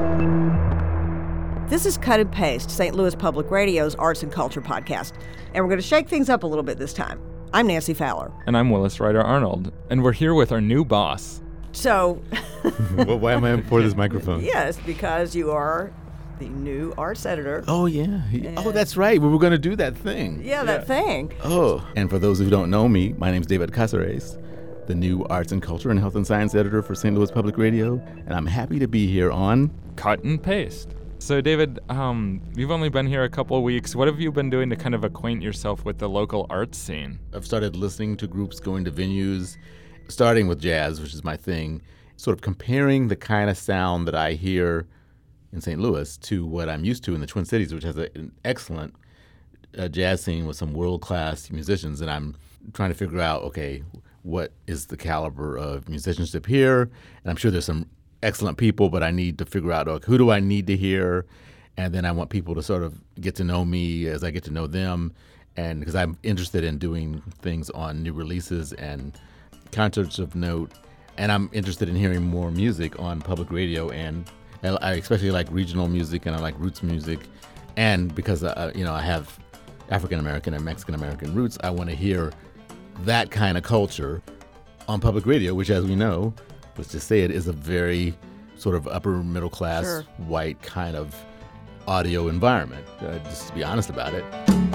This is Cut and Paste, St. Louis Public Radio's arts and culture podcast, and we're going to shake things up a little bit this time. I'm Nancy Fowler. And I'm Willis Ryder Arnold, and we're here with our new boss. So... Well, why am I before this microphone? Yes, because you are the new arts editor. Oh, yeah. Oh, that's right. We were going to do that thing. Yeah, that thing. Oh, and for those who don't know me, my name's David Casares, the new arts and culture and health and science editor for St. Louis Public Radio, and I'm happy to be here on... Cut and Paste. So, David, you've only been here a couple of weeks. What have you been doing to kind of acquaint yourself with the local arts scene? I've started listening to groups, going to venues, starting with jazz, which is my thing, sort of comparing the kind of sound that I hear in St. Louis to what I'm used to in the Twin Cities, which has an excellent jazz scene with some world-class musicians. And I'm trying to figure out, okay, what is the caliber of musicianship here? And I'm sure there's some excellent people, but I need to figure out, who do I need to hear? And then I want people to sort of get to know me as I get to know them. And because I'm interested in doing things on new releases and concerts of note. And I'm interested in hearing more music on public radio. And I especially like regional music, and I like roots music. And because, I have African-American and Mexican-American roots, I want to hear that kind of culture on public radio, which, as we know, let's just say it, is a very sort of upper middle class, white kind of audio environment. Just to be honest about it.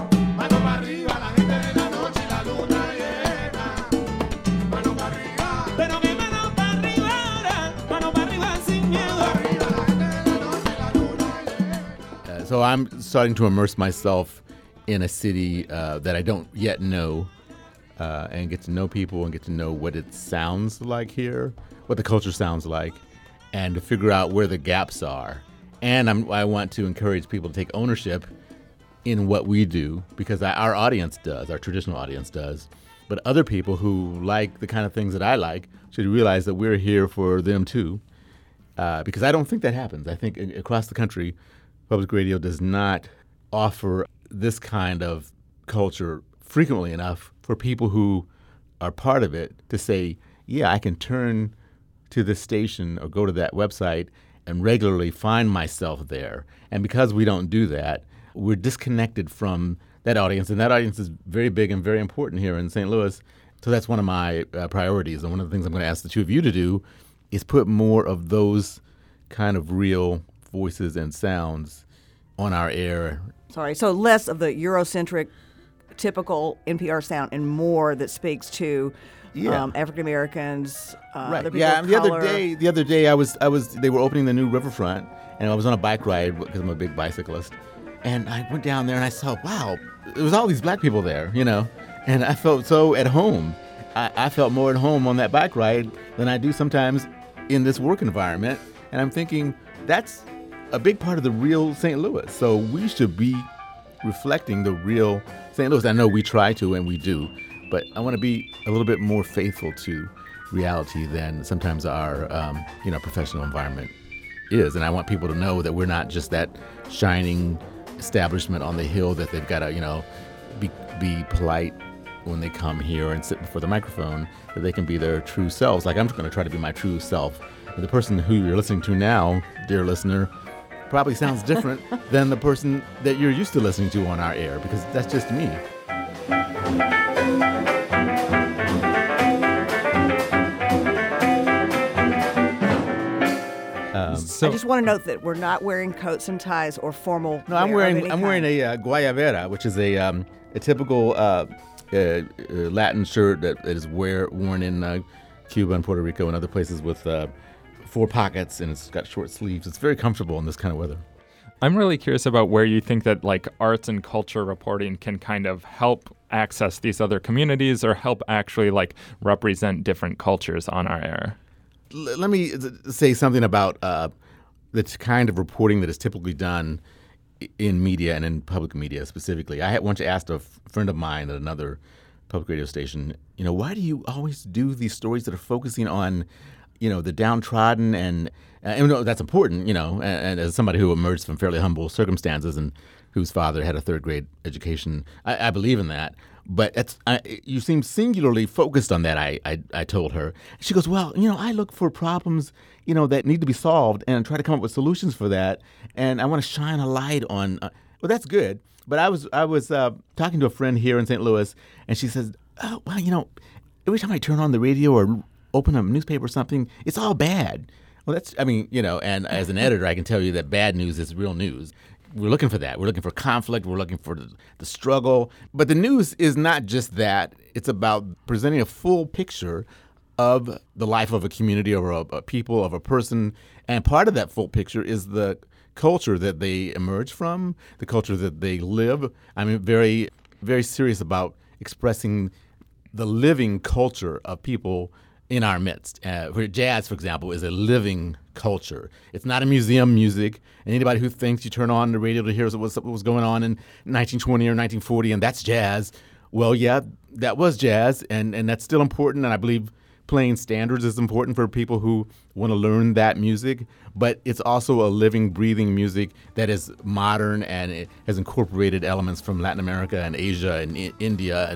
So I'm starting to immerse myself in a city that I don't yet know, and get to know people and get to know what it sounds like here, what the culture sounds like, and to figure out where the gaps are. And I want to encourage people to take ownership in what we do, because our audience does, our traditional audience does. But other people who like the kind of things that I like should realize that we're here for them too, because I don't think that happens. I think across the country, public radio does not offer this kind of culture frequently enough for people who are part of it to say, yeah, I can turn to this station or go to that website and regularly find myself there. And because we don't do that, we're disconnected from that audience. And that audience is very big and very important here in St. Louis. So that's one of my priorities. And one of the things I'm going to ask the two of you to do is put more of those kind of real voices and sounds on our air. Sorry, so less of the Eurocentric, typical NPR sound and more that speaks to African Americans, right. other people of color. The other day, I was. They were opening the new riverfront, and I was on a bike ride because I'm a big bicyclist. And I went down there and I saw, wow, there was all these black people there, and I felt so at home. I felt more at home on that bike ride than I do sometimes in this work environment. And I'm thinking that's a big part of the real St. Louis. So we should be reflecting the real St. Louis. I know we try to, and we do, but I want to be a little bit more faithful to reality than sometimes our, professional environment is. And I want people to know that we're not just that shining establishment on the hill that they've got to, be polite when they come here and sit before the microphone, that they can be their true selves. Like I'm going to try to be my true self. And the person who you're listening to now, dear listener, probably sounds different than the person that you're used to listening to on our air, because that's just me. I just want to note that we're not wearing coats and ties or formal. No, I'm wearing a guayabera, which is a typical Latin shirt that is worn in Cuba and Puerto Rico and other places with 4 pockets, and it's got short sleeves. It's very comfortable in this kind of weather. I'm really curious about where you think that arts and culture reporting can kind of help access these other communities or help actually represent different cultures on our air. Let me say something about the kind of reporting that is typically done in media and in public media specifically. I once asked a friend of mine at another public radio station, why do you always do these stories that are focusing on, the downtrodden and that's important, and as somebody who emerged from fairly humble circumstances and whose father had a third grade education. I believe in that. But you seem singularly focused on that, I told her. She goes, well, I look for problems, that need to be solved and try to come up with solutions for that. And I want to shine a light on, well, that's good. But I was talking to a friend here in St. Louis, and she says, oh, well, every time I turn on the radio or open a newspaper or something, it's all bad. Well, and as an editor, I can tell you that bad news is real news. We're looking for that. We're looking for conflict. We're looking for the struggle. But the news is not just that. It's about presenting a full picture of the life of a community or a people, of a person. And part of that full picture is the culture that they emerge from, the culture that they live. I'm very, very serious about expressing the living culture of people in our midst. Where jazz, for example, is a living culture. It's not a museum music. And anybody who thinks you turn on the radio to hear what was going on in 1920 or 1940 and that's jazz, well, yeah, that was jazz, and that's still important. And I believe playing standards is important for people who want to learn that music. But it's also a living, breathing music that is modern, and it has incorporated elements from Latin America and Asia and India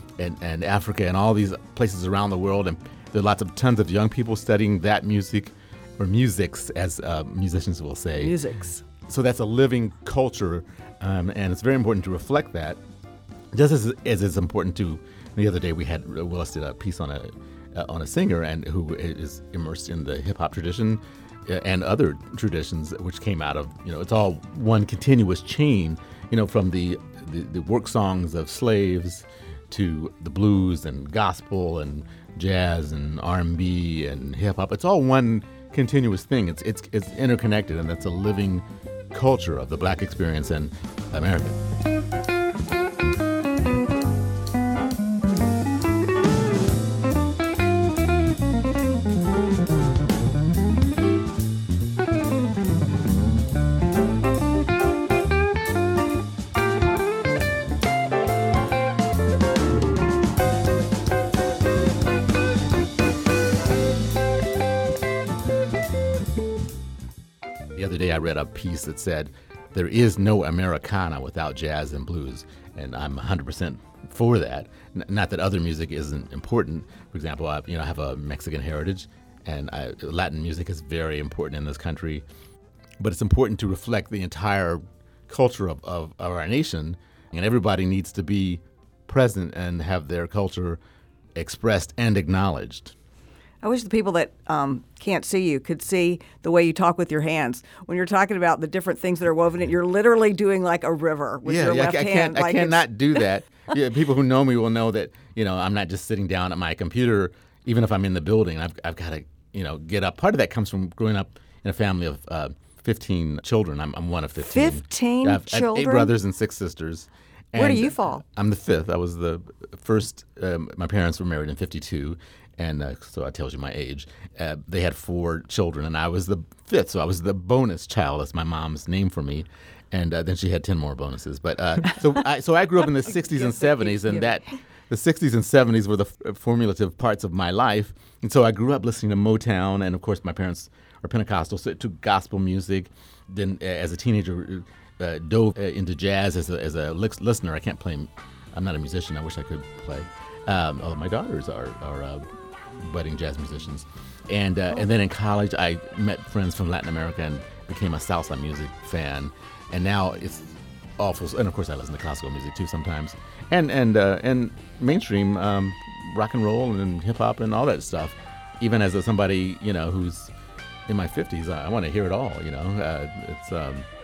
and Africa and all these places around the world. And there are tons of young people studying that music, or musics, as musicians will say. Musics. So that's a living culture, and it's very important to reflect that. Just as it's important to, the other day Willis did a piece on a singer and who is immersed in the hip hop tradition and other traditions, which came out of, it's all one continuous chain, from the work songs of slaves to the blues and gospel and jazz and R&B and hip hop. It's all one continuous thing. It's interconnected, and that's a living culture of the Black experience in America. The other day I read a piece that said, there is no Americana without jazz and blues, and I'm 100% for that. Not that other music isn't important. For example, I have a Mexican heritage, and Latin music is very important in this country. But it's important to reflect the entire culture of our nation, and everybody needs to be present and have their culture expressed and acknowledged. I wish the people that can't see you could see the way you talk with your hands. When you're talking about the different things that are woven in, you're literally doing like a river with your left hand. I cannot do that. Yeah, people who know me will know that, I'm not just sitting down at my computer, even if I'm in the building. I've got to, get up. Part of that comes from growing up in a family of 15 children. I'm one of 15. 15 I have children? 8 brothers and 6 sisters. Where do you fall? I'm the 5th. I was the first. My parents were married in 1952. And so that tells you my age. They had 4 children, and I was the 5th, so I was the bonus child. That's my mom's name for me. And then she had 10 more bonuses. But so I grew up in the 60s and 70s, and the 60s and 70s were the formative parts of my life. And so I grew up listening to Motown, and of course my parents are Pentecostal, so it took gospel music. Then as a teenager, dove into jazz as a listener. I can't play. I'm not a musician. I wish I could play. All my daughters are budding jazz musicians. And then in college, I met friends from Latin America and became a salsa music fan. And now it's awful. And of course, I listen to classical music too sometimes. And mainstream rock and roll and hip hop and all that stuff. Even as somebody, who's in my 50s, I want to hear it all. It's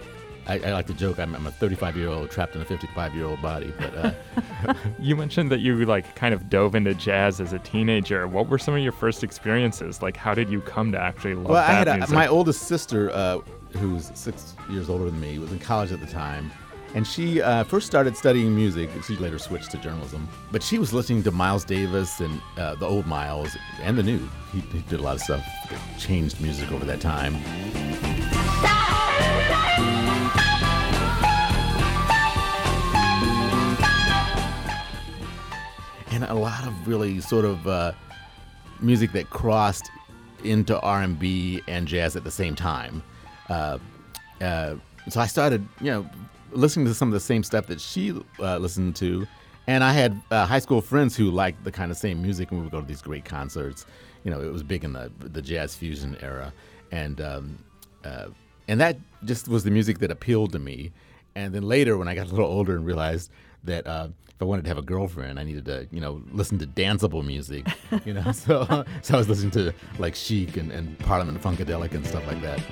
I like to joke I'm a 35-year-old trapped in a 55-year-old body. But you mentioned that you kind of dove into jazz as a teenager. What were some of your first experiences? How did you come to actually love that music? My oldest sister, who's 6 years older than me, was in college at the time. And she first started studying music. She later switched to journalism. But she was listening to Miles Davis and the old Miles and the new. He did a lot of stuff that changed music over that time. And a lot of really sort of music that crossed into R&B and jazz at the same time. So I started, listening to some of the same stuff that she listened to. And I had high school friends who liked the kind of same music, and we would go to these great concerts. You know, it was big in the jazz fusion era. And that just was the music that appealed to me. And then later, when I got a little older and realized that if I wanted to have a girlfriend, I needed to, listen to danceable music, So I was listening to like Chic and Parliament Funkadelic and stuff like that.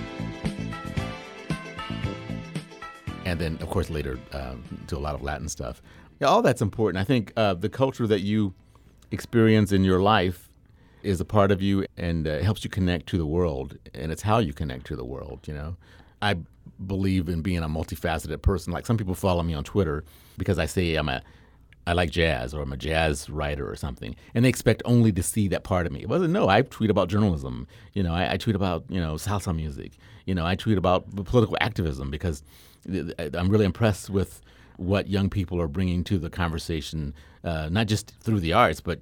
And then, of course, later to a lot of Latin stuff. Yeah, all that's important. I think the culture that you experience in your life is a part of you, and it helps you connect to the world, and it's how you connect to the world, I believe in being a multifaceted person. Like some people follow me on Twitter because I say I like jazz, or I'm a jazz writer or something, and they expect only to see that part of me. Well, no, I tweet about journalism. I tweet about salsa music. I tweet about political activism because I'm really impressed with what young people are bringing to the conversation, not just through the arts, but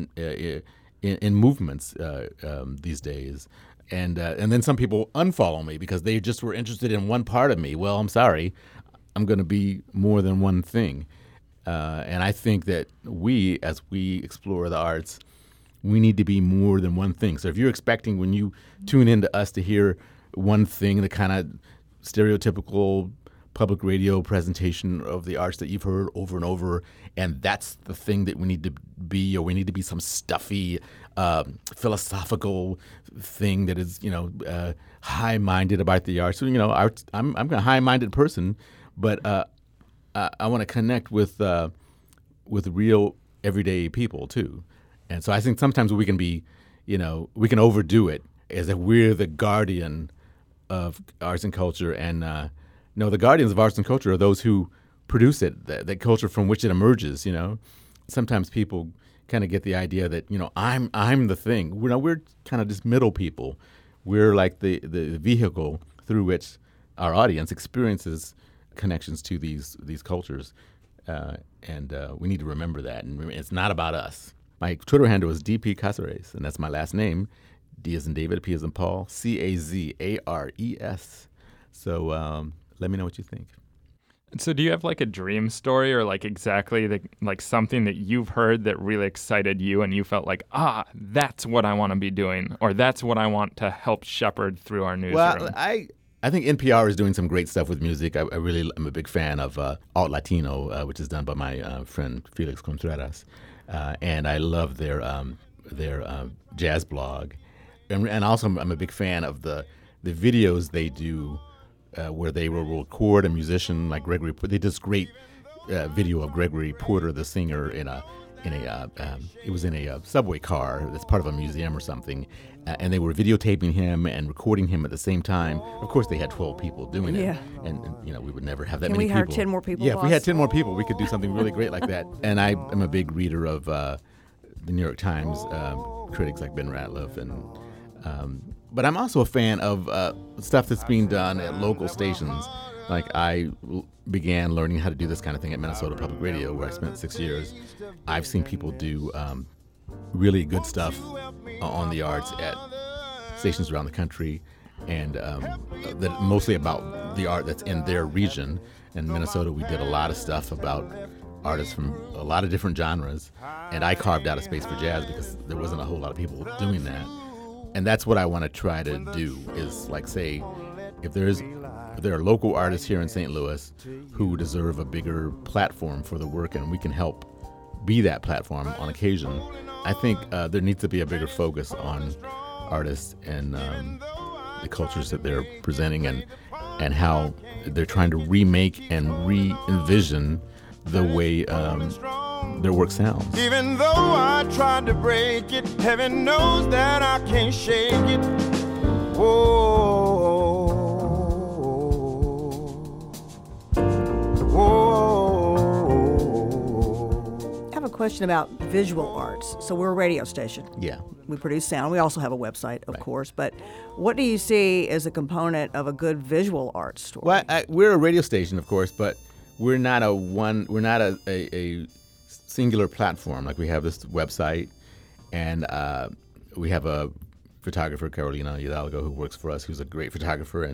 in movements these days. And then some people unfollow me because they just were interested in one part of me. Well, I'm sorry, I'm going to be more than one thing. And I think that as we explore the arts, we need to be more than one thing. So if you're expecting when you tune into us to hear one thing, the kind of stereotypical public radio presentation of the arts that you've heard over and over, and that's the thing that we need to be, or we need to be some stuffy, philosophical thing that is, high-minded about the arts. So, I'm a high-minded person, but I want to connect with real everyday people too, and so I think sometimes we can be, we can overdo it as if we're the guardian of arts and culture, and no, the guardians of arts and culture are those who produce it, that culture from which it emerges. Sometimes people kind of get the idea that I'm the thing. We're kind of just middle people. We're like the vehicle through which our audience experiences connections to these cultures, and we need to remember that. And it's not about us. My Twitter handle is DP Cazares, and that's my last name. D as in David, P as in Paul, Cazares. So. Let me know what you think. So do you have like a dream story, or like exactly like something that you've heard that really excited you and you felt like, that's what I want to be doing, or that's what I want to help shepherd through our newsroom? Well, I think NPR is doing some great stuff with music. I really am a big fan of Alt Latino, which is done by my friend Felix Contreras, and I love their jazz blog, and also I'm a big fan of the videos they do. Where they will record a musician like Gregory. They did this great video of Gregory Porter, the singer, it was in a subway car that's part of a museum or something, and they were videotaping him and recording him at the same time. Of course, they had 12 people doing it, and we would never have that many people. Can we hire 10 more people? Yeah, if we had 10 more people, we could do something really great like that. And I am a big reader of the New York Times critics like Ben Ratliff and. But I'm also a fan of stuff that's being done at local stations. Like I began learning how to do this kind of thing at Minnesota Public Radio, where I spent 6 years. I've seen people do really good stuff on the arts at stations around the country, and that mostly about the art that's in their region. In Minnesota, we did a lot of stuff about artists from a lot of different genres, and I carved out a space for jazz because there wasn't a whole lot of people doing that. And that's what I want to try to do is like say, if there are local artists here in St. Louis who deserve a bigger platform for the work, and we can help be that platform on occasion, I think there needs to be a bigger focus on artists and the cultures that they're presenting, and how they're trying to remake and re-envision the way their work sounds. Even though I tried to break it, heaven knows that I can't shake it. Whoa, whoa. I have a question about visual arts. So we're a radio station. Yeah. We produce sound. We also have a website, of course. But what do you see as a component of a good visual arts story? Well, we're a radio station, of course, but we're not a singular platform. Like we have this website, and we have a photographer, Carolina Hidalgo, who works for us, who's a great photographer, and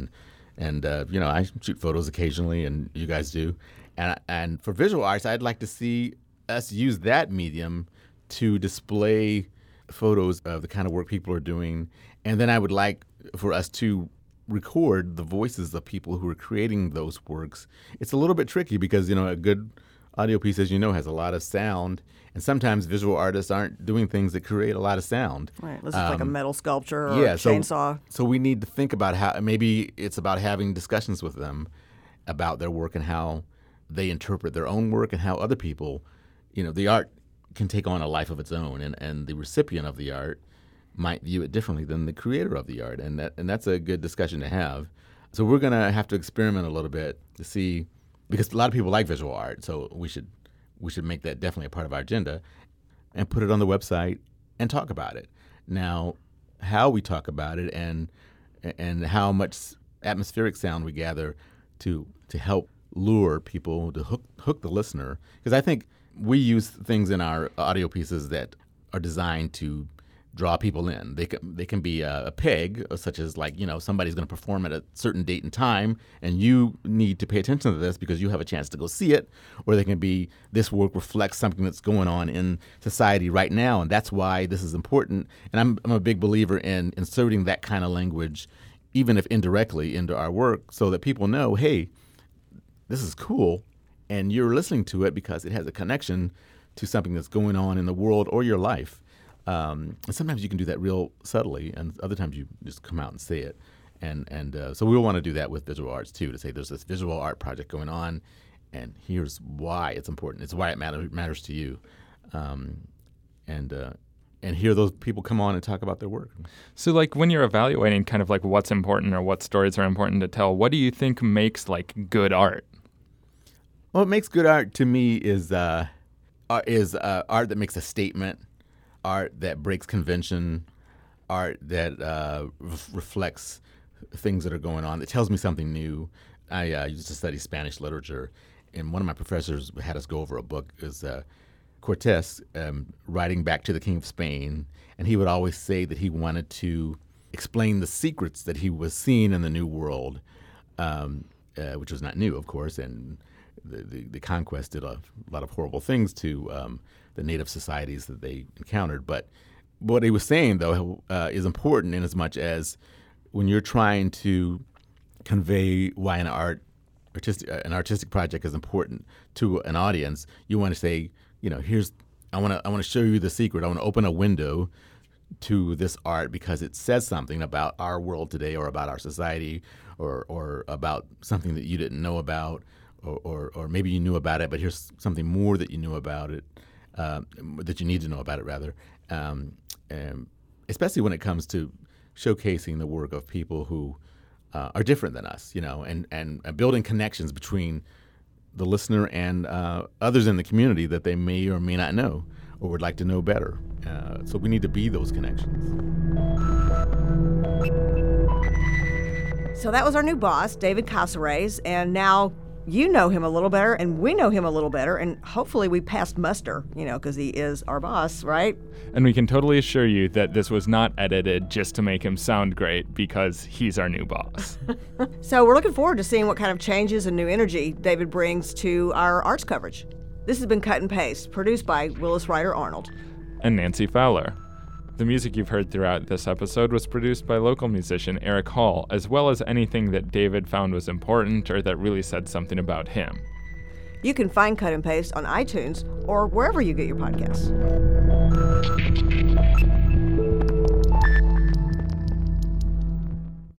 And I shoot photos occasionally, and you guys do. And for visual arts, I'd like to see us use that medium to display photos of the kind of work people are doing. And then I would like for us to record the voices of people who are creating those works. It's a little bit tricky because, a good audio piece, as you know, has a lot of sound. And sometimes visual artists aren't doing things that create a lot of sound. Right. This is like a metal sculpture or a chainsaw. So we need to think about how maybe it's about having discussions with them about their work and how they interpret their own work and how other people, the art can take on a life of its own, and the recipient of the art might view it differently than the creator of the art, and that's a good discussion to have. So we're going to have to experiment a little bit to see, because a lot of people like visual art, so we should make that definitely a part of our agenda and put it on the website and talk about it. Now, how we talk about it and how much atmospheric sound we gather to help lure people, to hook the listener, because I think we use things in our audio pieces that are designed to draw people in. They can be a peg, such as somebody's going to perform at a certain date and time, and you need to pay attention to this because you have a chance to go see it. Or they can be, this work reflects something that's going on in society right now, and that's why this is important. And I'm a big believer in inserting that kind of language, even if indirectly, into our work, so that people know, hey, this is cool, and you're listening to it because it has a connection to something that's going on in the world or your life. And sometimes you can do that real subtly, and other times you just come out and say it. And so we want to do that with visual arts too, to say there's this visual art project going on, and here's why it's important. It's why it matters to you. And hear those people come on and talk about their work. So when you're evaluating kind of what's important or what stories are important to tell, what do you think makes good art? Well, what makes good art to me is art that makes a statement, art that breaks convention, art that reflects things that are going on, that tells me something new. I used to study Spanish literature, and one of my professors had us go over a book. It was Cortés writing back to the King of Spain, and he would always say that he wanted to explain the secrets that he was seeing in the New World, which was not new, of course, and the conquest did a lot of horrible things to the native societies that they encountered. But what he was saying, though, is important in as much as when you're trying to convey why an artistic project is important to an audience, you want to say, I want to show you the secret. I want to open a window to this art because it says something about our world today, or about our society, or about something that you didn't know about. Or maybe you knew about it, but here's something more that you knew about it, that you need to know about it, rather. Especially when it comes to showcasing the work of people who are different than us, and building connections between the listener and others in the community that they may or may not know or would like to know better. So we need to be those connections. So that was our new boss, David Casares, and now you know him a little better, and we know him a little better, and hopefully we passed muster, because he is our boss, right? And we can totally assure you that this was not edited just to make him sound great, because he's our new boss. So we're looking forward to seeing what kind of changes and new energy David brings to our arts coverage. This has been Cut and Paste, produced by Willis Ryder Arnold and Nancy Fowler. The music you've heard throughout this episode was produced by local musician Eric Hall, as well as anything that David found was important or that really said something about him. You can find Cut and Paste on iTunes or wherever you get your podcasts.